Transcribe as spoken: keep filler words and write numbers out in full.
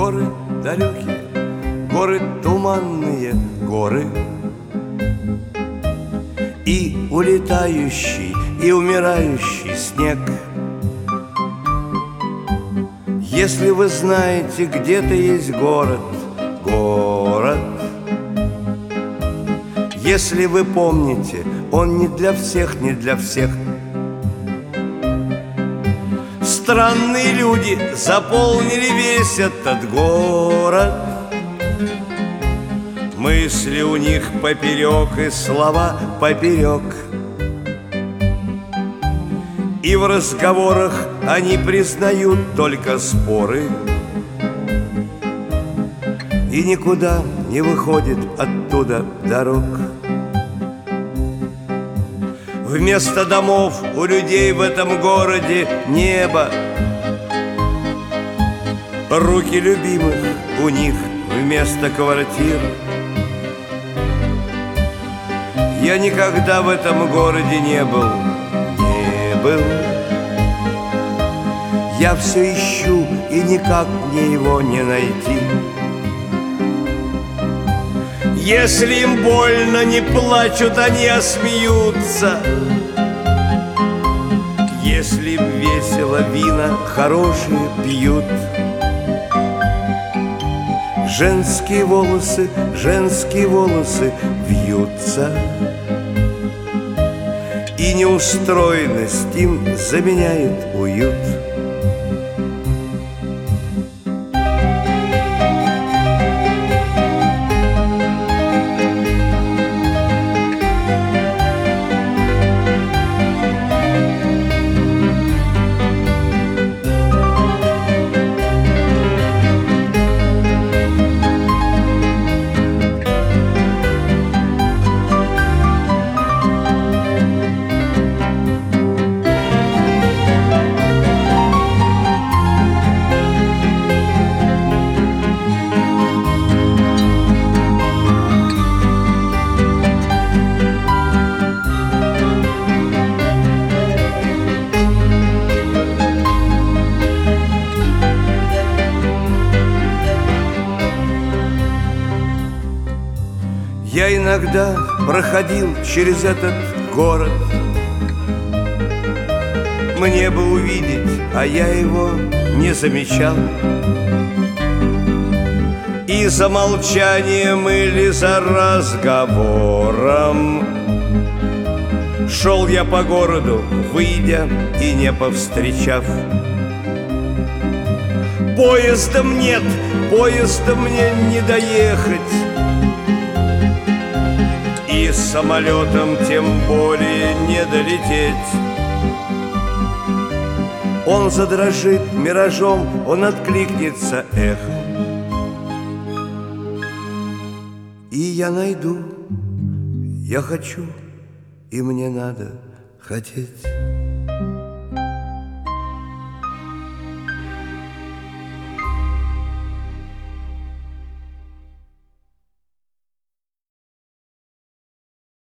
горы далекие, горы туманные, горы. И улетающий, и умирающий снег. Если вы знаете, где-то есть город, город. Если вы помните, он не для всех, не для всех. Странные люди заполнили весь этот город. Мысли у них поперек и слова поперек. И в разговорах они признают только споры. И никуда не выходит оттуда дорог. Вместо домов у людей в этом городе небо. Руки любимых у них вместо квартир. Я никогда в этом городе не был, не был. Я все ищу, и никак мне его не найти. Если им больно, не плачут они, а смеются. Если им весело, вина хорошие пьют. Женские волосы, женские волосы вьются. И неустроенность им заменяет уют. Я иногда проходил через этот город. Мне бы увидеть, а я его не замечал. И за молчанием или за разговором шел я по городу, выйдя и не повстречав. Поездом нет, поездом мне не доехать. И самолетом тем более не долететь. Он задрожит миражом, он откликнется эхом. И я найду, я хочу, и мне надо хотеть.